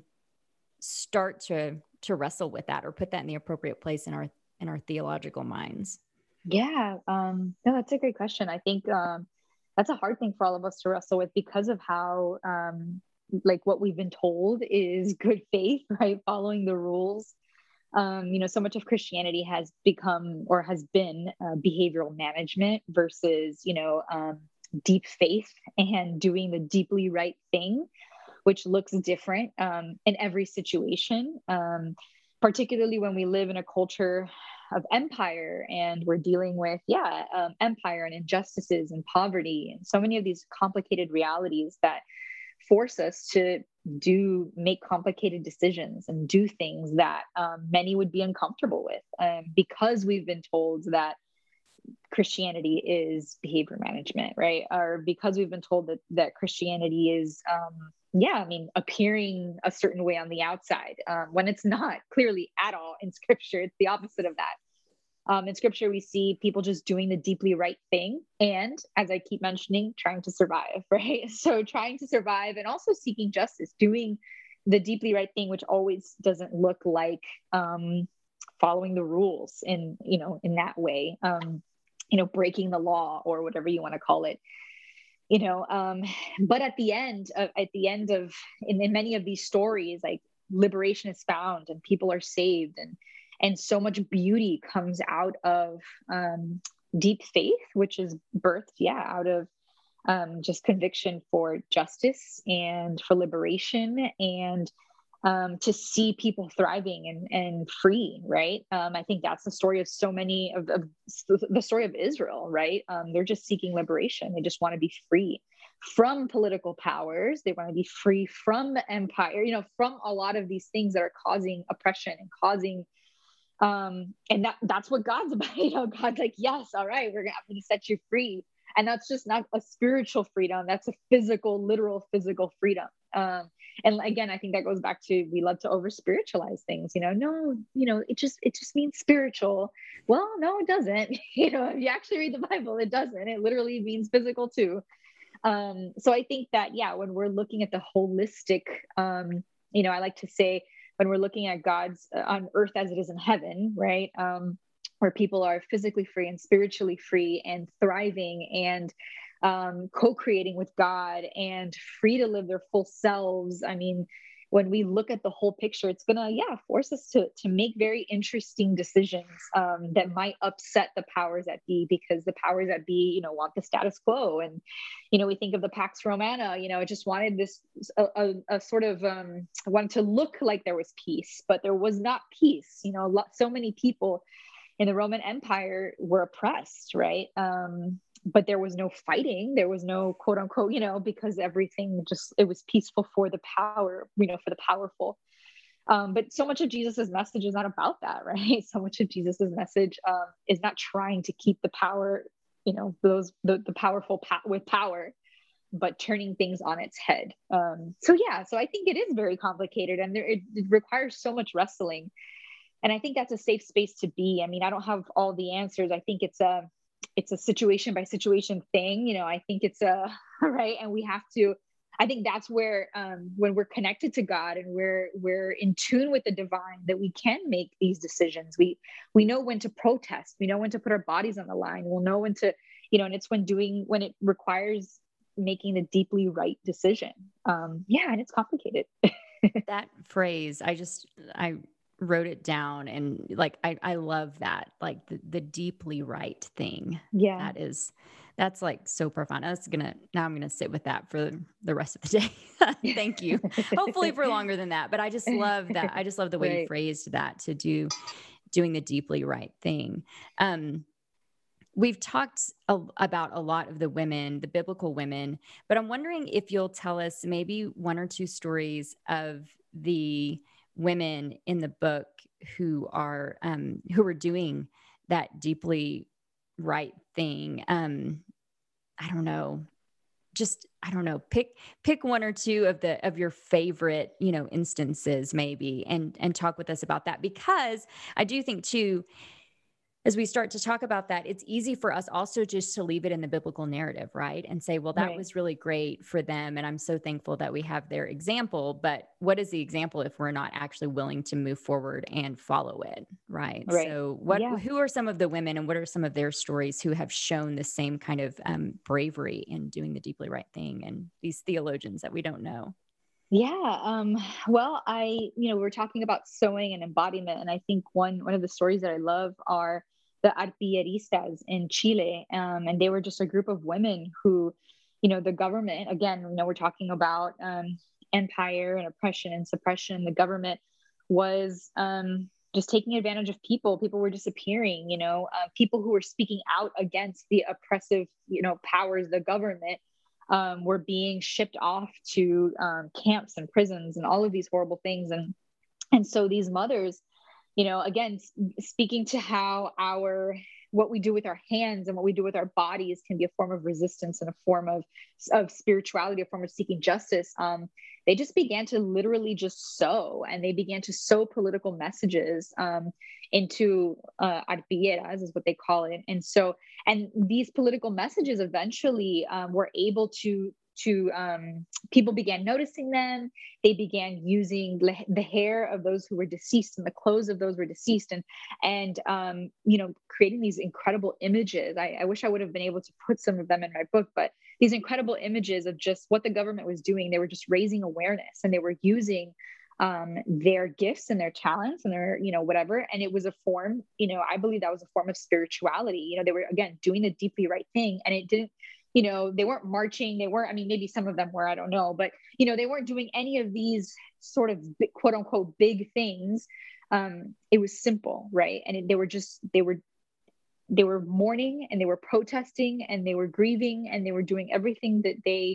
start to to wrestle with that, or put that in the appropriate place in our in our theological minds? Yeah, um, no, that's a great question. I think um, that's a hard thing for all of us to wrestle with because of how, um, like, what we've been told is good faith, right? Following the rules. Um, you know, so much of Christianity has become or has been uh, behavioral management versus, you know, um, deep faith and doing the deeply right thing, which looks different um, in every situation, um, particularly when we live in a culture of empire and we're dealing with, yeah, um, empire and injustices and poverty and so many of these complicated realities that force us to do make complicated decisions and do things that um, many would be uncomfortable with um, because we've been told that Christianity is behavior management, right? Or because we've been told that that Christianity is, um, yeah, I mean, appearing a certain way on the outside um, when it's not clearly at all in Scripture. It's the opposite of that. Um, in Scripture, we see people just doing the deeply right thing, and as I keep mentioning, trying to survive, right? So trying to survive and also seeking justice, doing the deeply right thing, which always doesn't look like um, following the rules in you know in that way. Um, you know, breaking the law or whatever you want to call it, you know. Um, but at the end, of, at the end of, in, in many of these stories, like liberation is found and people are saved, and and so much beauty comes out of um, deep faith, which is birthed, yeah, out of um, just conviction for justice and for liberation and um, to see people thriving and, and free, right? Um, I think that's the story of so many of, of the story of Israel, right? Um, they're just seeking liberation. They just want to be free from political powers. They want to be free from the empire, you know, from a lot of these things that are causing oppression and causing, um, and that that's what God's about. You know, God's like, yes, all right, we're gonna, I'm gonna set you free. And that's just not a spiritual freedom. That's a physical, literal physical freedom. Um, and again, I think that goes back to, we love to over spiritualize things, you know, no, you know, it just, it just means spiritual. Well, no, it doesn't. You know, if you actually read the Bible, it doesn't. It literally means physical too. Um, so I think that, yeah, when we're looking at the holistic, um, you know, I like to say when we're looking at God's uh, on earth as it is in heaven, right? Um, where people are physically free and spiritually free and thriving and um, co-creating with God and free to live their full selves. I mean, when we look at the whole picture, it's gonna, yeah, force us to to make very interesting decisions um, that might upset the powers that be, because the powers that be, you know, want the status quo. And, you know, we think of the Pax Romana, you know, it just wanted this, a, a, a sort of, um, wanted to look like there was peace, but there was not peace. You know, a lot, so many people in the Roman Empire were oppressed, right? Um, but there was no fighting. There was no quote unquote, you know, because everything just, it was peaceful for the power, you know, for the powerful. Um, but so much of Jesus's message is not about that, right? So much of Jesus's message um, is not trying to keep the power, you know, those, the, the powerful pa- with power, but turning things on its head. Um, so yeah, so I think it is very complicated, and there, it, it requires so much wrestling. And I think that's a safe space to be. I mean, I don't have all the answers. I think it's a, it's a situation by situation thing. You know, I think it's a, right. And we have to, I think that's where, um, when we're connected to God and we're, we're in tune with the divine, that we can make these decisions. We, we know when to protest, we know when to put our bodies on the line. We'll know when to, you know, and it's when doing, when it requires making the deeply right decision. Um, yeah. And it's complicated. That phrase, I just, I wrote it down, and like, I, I love that, like the, the deeply right thing. Yeah. That is, that's like so profound. That's gonna, now I'm going to sit with that for the rest of the day. Thank you. Hopefully for longer than that. But I just love that. I just love the way Right. you phrased that, to do, doing the deeply right thing. Um, We've talked a, about a lot of the women, the biblical women, but I'm wondering if you'll tell us maybe one or two stories of the women in the book who are um, who are doing that deeply right thing. Um, I don't know, just I don't know. Pick pick one or two of the of your favorite, you know, instances maybe, and and talk with us about that, because I do think too, as we start to talk about that, it's easy for us also just to leave it in the biblical narrative, right? And say, well, that Right. was really great for them, and I'm so thankful that we have their example. But what is the example if we're not actually willing to move forward and follow it, right? Right. So, what? Yeah. Who are some of the women, and what are some of their stories who have shown the same kind of um, bravery in doing the deeply right thing, and these theologians that we don't know? Yeah. Um, well, I, you know, we're talking about sewing and embodiment. And I think one, one of the stories that I love are the arpilleristas in Chile. Um, and they were just a group of women who, you know, the government, again, you know, we're talking about um, empire and oppression and suppression. The government was um, just taking advantage of people. People were disappearing, you know, uh, people who were speaking out against the oppressive, you know, powers, the government, um, were being shipped off to um, camps and prisons and all of these horrible things. And and so these mothers, you know, again, speaking to how our, what we do with our hands and what we do with our bodies can be a form of resistance and a form of of spirituality, a form of seeking justice. Um, they just began to literally just sow, and they began to sow political messages um, into uh, arpilleras, is what they call it. And so, and these political messages eventually um, were able to to um, people began noticing them. They began using le- the hair of those who were deceased and the clothes of those who were deceased, and and um, you know, creating these incredible images. I, I wish I would have been able to put some of them in my book, but these incredible images of just what the government was doing. They were just raising awareness, and they were using um, their gifts and their talents and their, you know, whatever. And it was a form, you know, I believe that was a form of spirituality. You know, they were, again, doing the deeply right thing, and it didn't you know, they weren't marching. They weren't, I mean, maybe some of them were, I don't know, but, you know, they weren't doing any of these sort of big, quote unquote, big things. Um, it was simple, right? And it, they were just, they were, they were mourning and they were protesting and they were grieving and they were doing everything that they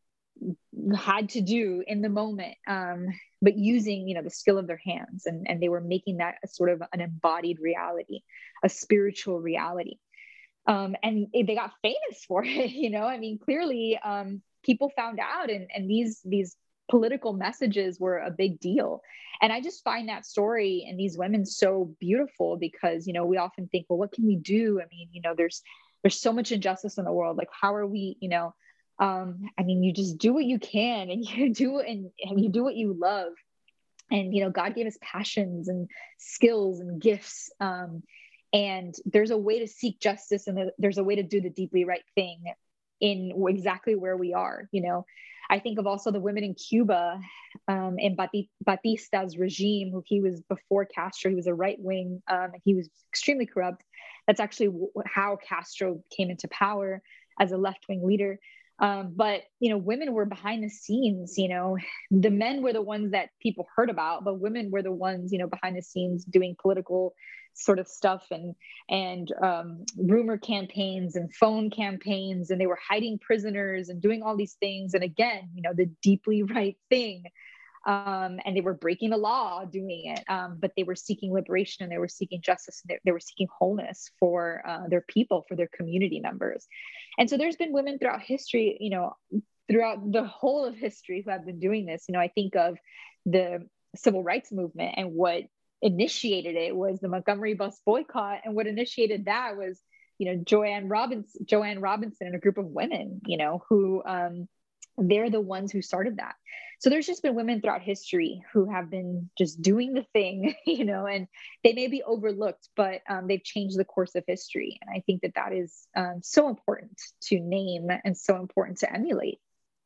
had to do in the moment, um, but using, you know, the skill of their hands, and, and they were making that a sort of an embodied reality, a spiritual reality. Um, and they got famous for it, you know, I mean, clearly um, people found out, and, and these, these political messages were a big deal. And I just find that story and these women so beautiful because, you know, we often think, well, what can we do? I mean, you know, there's, there's so much injustice in the world. Like, how are we, you know, um, I mean, you just do what you can, and you do, and, and you do what you love. And, you know, God gave us passions and skills and gifts. Um, and there's a way to seek justice, and there's a way to do the deeply right thing in exactly where we are. You know, I think of also the women in Cuba, um, in Batista's regime, who he was before Castro. He was a right wing, um, he was extremely corrupt. That's actually w- how Castro came into power, as a left wing leader. Um, but, you know, women were behind the scenes. You know, the men were the ones that people heard about, but women were the ones, you know, behind the scenes doing political sort of stuff, and, and um, rumor campaigns and phone campaigns, and they were hiding prisoners and doing all these things. And again, you know, the deeply right thing. Um, and they were breaking the law doing it, um, but they were seeking liberation, and they were seeking justice, and they, they were seeking wholeness for uh, their people, for their community members. And so there's been women throughout history, you know, throughout the whole of history, who have been doing this. You know, I think of the civil rights movement, and what initiated it was the Montgomery bus boycott, and what initiated that was, you know, Joanne Robinson, Joanne Robinson and a group of women, you know, who um, they're the ones who started that. So there's just been women throughout history who have been just doing the thing, you know, and they may be overlooked, but um, they've changed the course of history. And I think that that is um, so important to name and so important to emulate.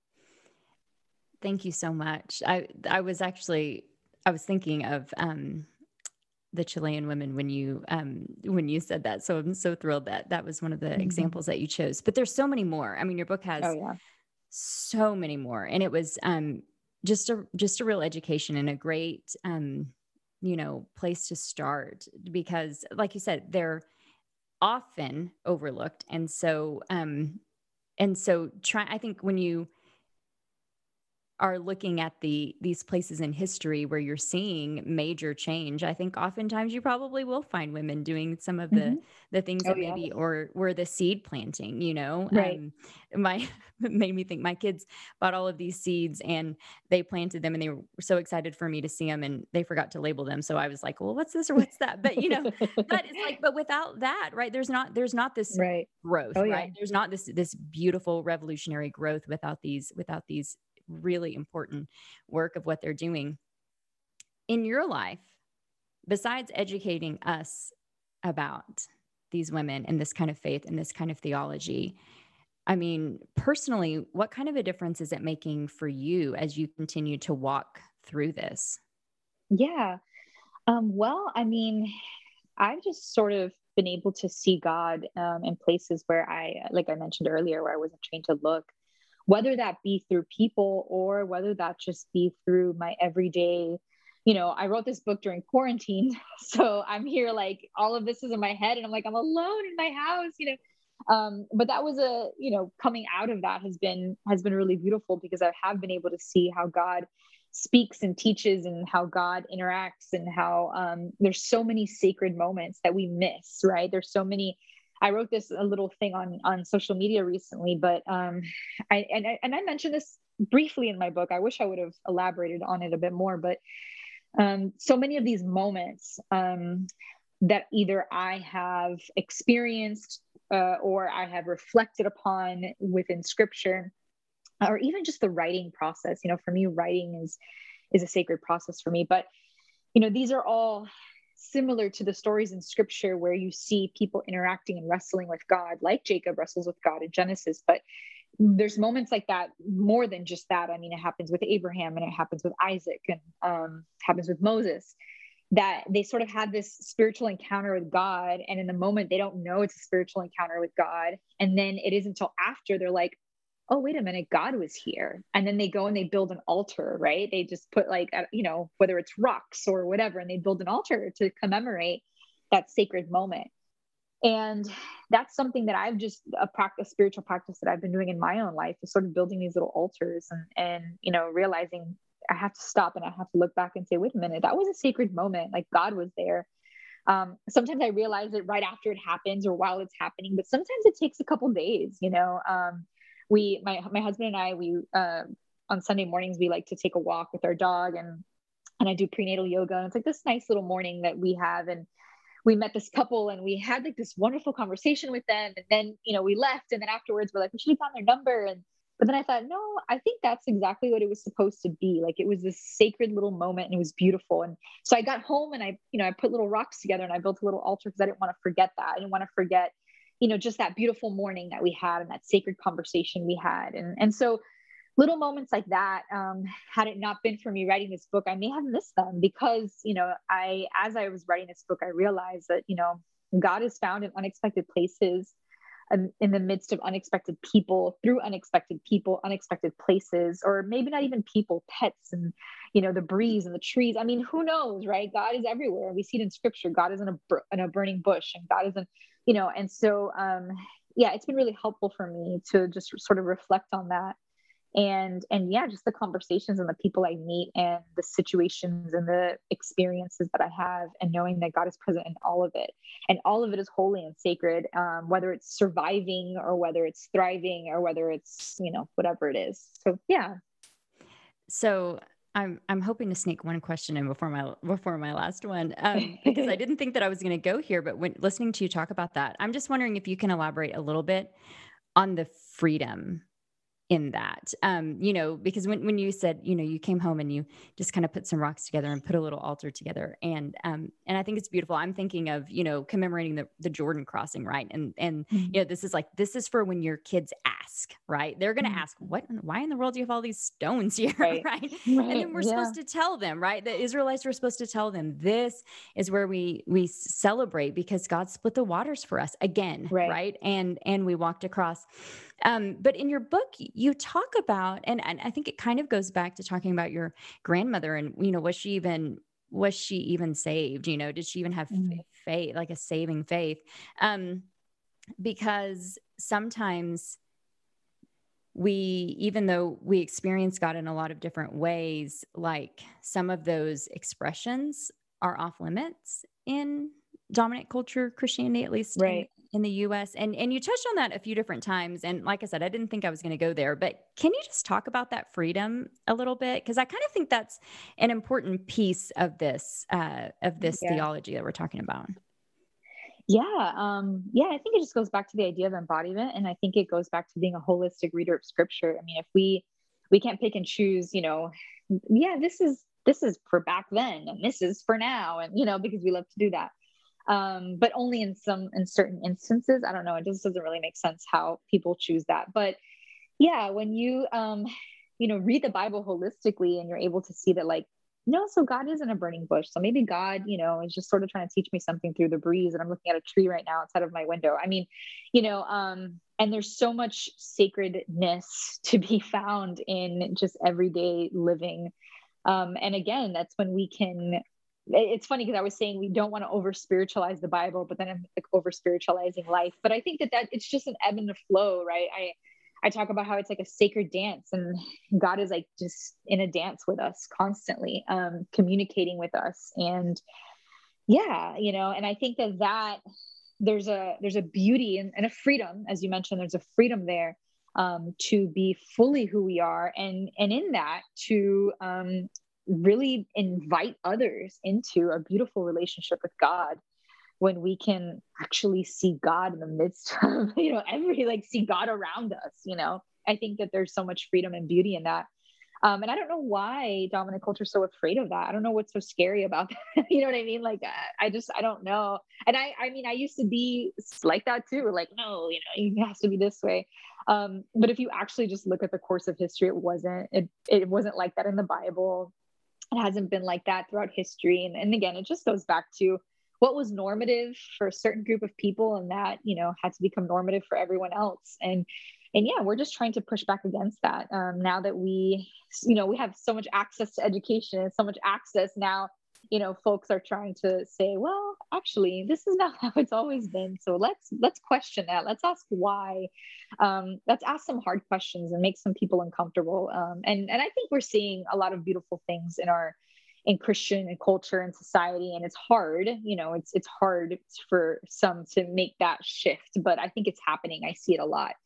Thank you so much. I, I was actually, I was thinking of um, the Chilean women when you, um, when you said that. So I'm so thrilled that that was one of the mm-hmm. examples that you chose, but there's so many more. I mean, your book has oh, yeah. so many more, and it was, um, just a, just a real education and a great, um, you know, place to start, because like you said, they're often overlooked. And so, um, and so try, I think when you are looking at the, these places in history where you're seeing major change, I think oftentimes you probably will find women doing some of the, mm-hmm. the things oh, that maybe, yeah. or were the seed planting, you know, right. um, my, made me think my kids bought all of these seeds and they planted them, and they were so excited for me to see them, and they forgot to label them. So I was like, well, what's this or what's that? But you know, but it's like, but without that, right. There's not, there's not this right. growth, oh, right. Yeah. There's not this, this beautiful revolutionary growth without these, without these really important work of what they're doing in your life. Besides educating us about these women and this kind of faith and this kind of theology, I mean, personally, what kind of a difference is it making for you as you continue to walk through this? Yeah. Um, well, I mean, I've just sort of been able to see God um, in places where I, like I mentioned earlier, where I wasn't trained to look, whether that be through people or whether that just be through my everyday, you know, I wrote this book during quarantine. So I'm here, like, all of this is in my head, and I'm like, I'm alone in my house, you know. Um, but that was a, you know, coming out of that has been, has been really beautiful, because I have been able to see how God speaks and teaches, and how God interacts, and how um, there's so many sacred moments that we miss, right? There's so many. I wrote this a little thing on, on social media recently, but um, I, and I, and I mentioned this briefly in my book. I wish I would have elaborated on it a bit more, but um, so many of these moments um, that either I have experienced uh, or I have reflected upon within scripture, or even just the writing process. You know, for me, writing is, is a sacred process for me, but, you know, these are all similar to the stories in scripture where you see people interacting and wrestling with God, like Jacob wrestles with God in Genesis. But there's moments like that, more than just that. I mean, it happens with Abraham, and it happens with Isaac, and um, happens with Moses. that they sort of have this spiritual encounter with God. And in the moment, they don't know it's a spiritual encounter with God. And then it is until after they're like, oh, wait a minute, God was here. And then they go and they build an altar, right? They just put like, you know, whether it's rocks or whatever, and they build an altar to commemorate that sacred moment. And that's something that I've just a practice, spiritual practice that I've been doing in my own life, is sort of building these little altars and, and, you know, realizing I have to stop and I have to look back and say, wait a minute, that was a sacred moment. Like God was there. Um, sometimes I realize it right after it happens or while it's happening, but sometimes it takes a couple days, you know. Um, we, my, my husband and I, we, uh, on Sunday mornings, we like to take a walk with our dog, and, and I do prenatal yoga. And it's like this nice little morning that we have. And we met this couple and we had like this wonderful conversation with them. And then, you know, we left, and then afterwards we're like, we should have gotten their number. And, but then I thought, no, I think that's exactly what it was supposed to be. Like it was this sacred little moment and it was beautiful. And so I got home and I, you know, I put little rocks together and I built a little altar because I didn't want to forget that. I didn't want to forget, you know, just that beautiful morning that we had and that sacred conversation we had. And, and so little moments like that, um, had it not been for me writing this book, I may have missed them because, you know, I, as I was writing this book, I realized that, you know, God is found in unexpected places, and in the midst of unexpected people, through unexpected people, unexpected places, or maybe not even people, pets, and, you know, the breeze and the trees. I mean, who knows, right? God is everywhere. We see it in scripture. God is in a, in a burning bush, and God is in, you know, and so, um, yeah, it's been really helpful for me to just sort of reflect on that. And, and yeah, just the conversations and the people I meet and the situations and the experiences that I have, and knowing that God is present in all of it, and all of it is holy and sacred, um, whether it's surviving or whether it's thriving or whether it's, you know, whatever it is. So, yeah. So I'm, I'm hoping to sneak one question in before my, before my last one, um, because I didn't think that I was going to go here, but when listening to you talk about that, I'm just wondering if you can elaborate a little bit on the freedom in that, um, you know, because when, when you said, you know, you came home and you just kind of put some rocks together and put a little altar together. And, um, and I think it's beautiful. I'm thinking of, you know, commemorating the, the Jordan crossing, right. And, and, mm-hmm. you know, this is like, this is for when your kids ask, right. They're going to mm-hmm. ask, what, why in the world do you have all these stones here? Right. right? right. And then we're yeah. supposed to tell them, right. The Israelites were supposed to tell them, this is where we, we celebrate because God split the waters for us again. Right. right? And, and we walked across. Um, but in your book, you talk about, and, and I think it kind of goes back to talking about your grandmother and, you know, was she even, was she even saved? You know, did she even have mm-hmm. faith, like a saving faith? Um, because sometimes we, even though we experience God in a lot of different ways, like some of those expressions are off limits in dominant culture Christianity, at least right. in, in the U S. And, and you touched on that a few different times. And like I said, I didn't think I was going to go there, but can you just talk about that freedom a little bit? Because I kind of think that's an important piece of this, uh, of this yeah. theology that we're talking about. Yeah. Um, yeah, I think it just goes back to the idea of embodiment. And I think it goes back to being a holistic reader of scripture. I mean, if we, we can't pick and choose, you know, yeah, this is, this is for back then and this is for now. And, you know, because we love to do that. Um, but only in some, in certain instances. I don't know. It just doesn't really make sense how people choose that. But yeah, when you, um, you know, read the Bible holistically and you're able to see that, like, no, so God isn't a burning bush. So maybe God, you know, is just sort of trying to teach me something through the breeze. And I'm looking at a tree right now outside of my window. I mean, you know, um, and there's so much sacredness to be found in just everyday living. Um, and again, that's when we can, it's funny because I was saying we don't want to over spiritualize the Bible, but then I'm like over spiritualizing life. But I think that that it's just an ebb and a flow, right? I, I talk about how it's like a sacred dance, and God is like just in a dance with us constantly, um, communicating with us. And yeah, you know, and I think that that there's a, there's a beauty and, and a freedom, as you mentioned, there's a freedom there, um, to be fully who we are. And, and in that to, um, really invite others into a beautiful relationship with God, when we can actually see God in the midst of, you know, every, like see God around us, you know. I think that there's so much freedom and beauty in that. Um, and I don't know why dominant culture is so afraid of that. I don't know what's so scary about that. You know what I mean? Like, I just, I don't know. And I, I mean, I used to be like that too. Like, no, you know, it has to be this way. Um, but if you actually just look at the course of history, it wasn't, it, it wasn't like that in the Bible. it hasn't been like that throughout history. And, and again, it just goes back to what was normative for a certain group of people, and that, you know, had to become normative for everyone else. And and yeah, we're just trying to push back against that. Um, now that we, you know, we have so much access to education and so much access now, you know, folks are trying to say, well, actually, this is not how it's always been. So let's let's question that. Let's ask why. Um, let's ask some hard questions and make some people uncomfortable. Um, and and I think we're seeing a lot of beautiful things in our in Christian and culture and society. And it's hard, you know, it's it's hard for some to make that shift, but I think it's happening. I see it a lot.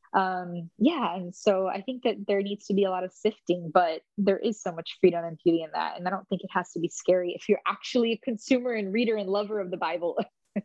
Um, yeah. And so I think that there needs to be a lot of sifting, but there is so much freedom and beauty in that. And I don't think it has to be scary if you're actually a consumer and reader and lover of the Bible.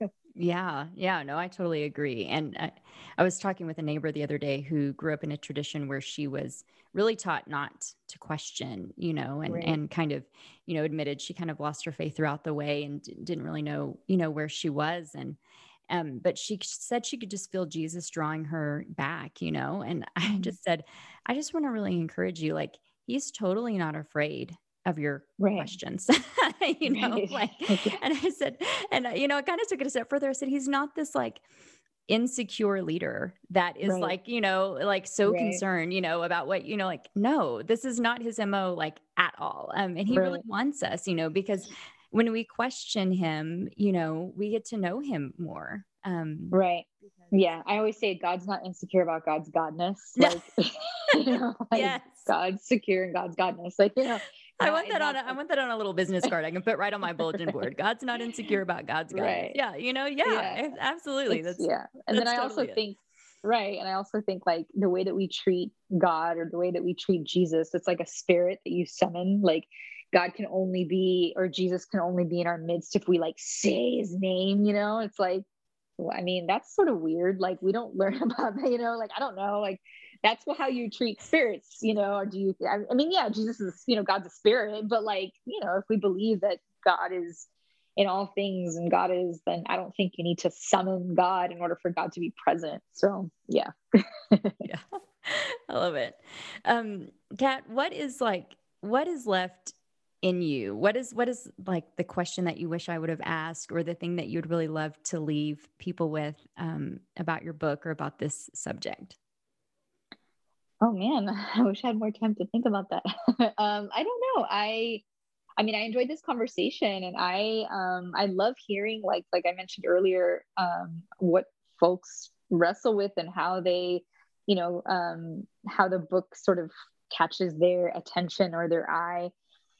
Yeah, yeah, no, I totally agree. And I, I was talking with a neighbor the other day who grew up in a tradition where she was really taught not to question, you know, and Right. and kind of, you know, admitted she kind of lost her faith throughout the way and d- didn't really know, you know, where she was. And um, but she said she could just feel Jesus drawing her back, you know. And I Mhm. just said, I just want to really encourage you, like, he's totally not afraid of your Right. questions, you know, Right. like, Yeah. and I said, and, uh, you know, I kind of took it a step further. I said, he's not this like insecure leader that is Right. like, you know, like so Right. concerned, you know, about what, you know, like, no, this is not his M O like at all. Um, and he really Right. wants us, you know, because when we question him, you know, we get to know him more. Um, Right. because Yeah. I always say God's not insecure about God's godness. yeah, Like, you know, like yes. God's secure in God's godness. Like, you know, I that want and that on that's a, I like want that on a little business card I can put right on my bulletin board. God's not insecure about God's godness. right. Yeah, you know, yeah, Yeah. a- absolutely. It's That's yeah. And then that's I also totally it. think right. And I also think like the way that we treat God or the way that we treat Jesus, it's like a spirit that you summon. Like God can only be or Jesus can only be in our midst if we like say his name, you know? It's like, well, I mean, that's sort of weird. Like we don't learn about that, you know, like I don't know, like that's how you treat spirits, you know, or do you I, I mean, yeah, Jesus is, you know, God's a spirit, but like, you know, if we believe that God is in all things and God is, then I don't think you need to summon God in order for God to be present. So yeah. Yeah. I love it. Um, Kat, what is like, what is left in you? What is, what is like the question that you wish I would have asked, or the thing that you'd really love to leave people with, um, about your book or about this subject? Oh man, I wish I had more time to think about that. um, I don't know. I I mean, I enjoyed this conversation and I um I love hearing like like I mentioned earlier, um, what folks wrestle with and how they, you know, um how the book sort of catches their attention or their eye.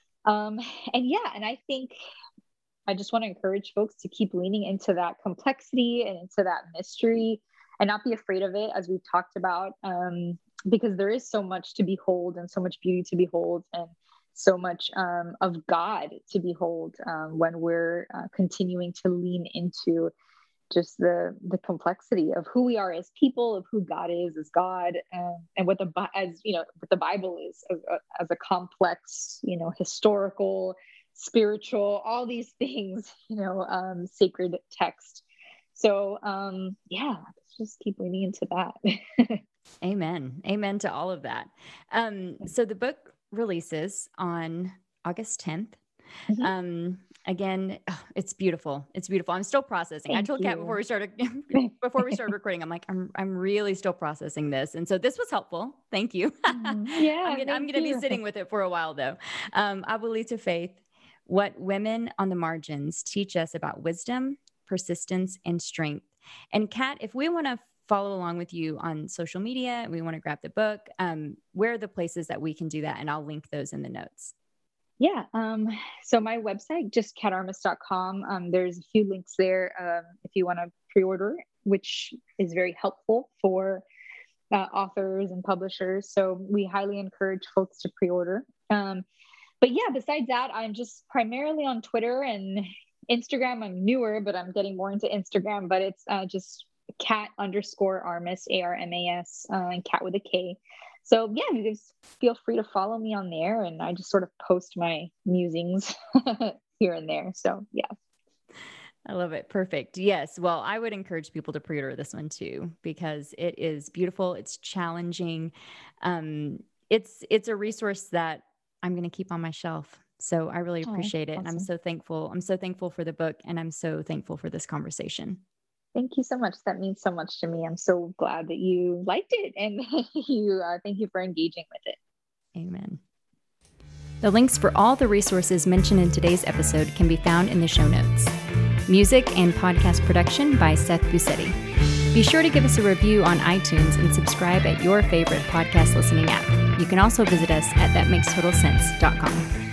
Um, and yeah, and I think I just want to encourage folks to keep leaning into that complexity and into that mystery and not be afraid of it, as we've talked about, um, because there is so much to behold and so much beauty to behold and so much um, of God to behold um, when we're uh, continuing to lean into just the the complexity of who we are as people, of who God is as God, um, and what the Bi- as you know what the Bible is as a, as a complex, you know, historical, spiritual, all these things, you know, um, sacred text. So um, yeah, let's just keep leaning into that. Amen. Amen to all of that. Um, so the book releases on August tenth. Mhm. Um, again, oh, it's beautiful. It's beautiful. I'm still processing. I Thank told Kat before you. we started before we started recording, I'm like, I'm I'm really still processing this. And so this was helpful. Thank you. Mhm. I'm Yeah, gonna I'm thank gonna be you. sitting with it for a while though. Um, I will lead to faith. What women on the margins teach us about wisdom, persistence, and strength. And Kat, if we want to follow along with you on social media, we want to grab the book, um, where are the places that we can do that? And I'll link those in the notes. Yeah. Um, so my website, just cat armis dot com. Um, there's a few links there um, if you want to pre-order, which is very helpful for uh, authors and publishers. So we highly encourage folks to pre-order. Um, but yeah, besides that, I'm just primarily on Twitter and Instagram. I'm newer, but I'm getting more into Instagram. But it's uh, just cat underscore Armis, A R M A S, uh, and cat with a K. So yeah, you guys feel free to follow me on there, and I just sort of post my musings here and there. So yeah. I love it. Perfect. Yes. Well, I would encourage people to pre-order this one too, because it is beautiful. It's challenging. Um, it's, it's a resource that I'm going to keep on my shelf So I really Oh, appreciate it. And I'm awesome. so thankful. I'm so thankful for the book, and I'm so thankful for this conversation. Thank you so much. That means so much to me. I'm so glad that you liked it, and you uh, thank you for engaging with it. Amen. The links for all the resources mentioned in today's episode can be found in the show notes. Music and podcast production by Seth Busetti. Be sure to give us a review on iTunes and subscribe at your favorite podcast listening app. You can also visit us at that makes total sense dot com.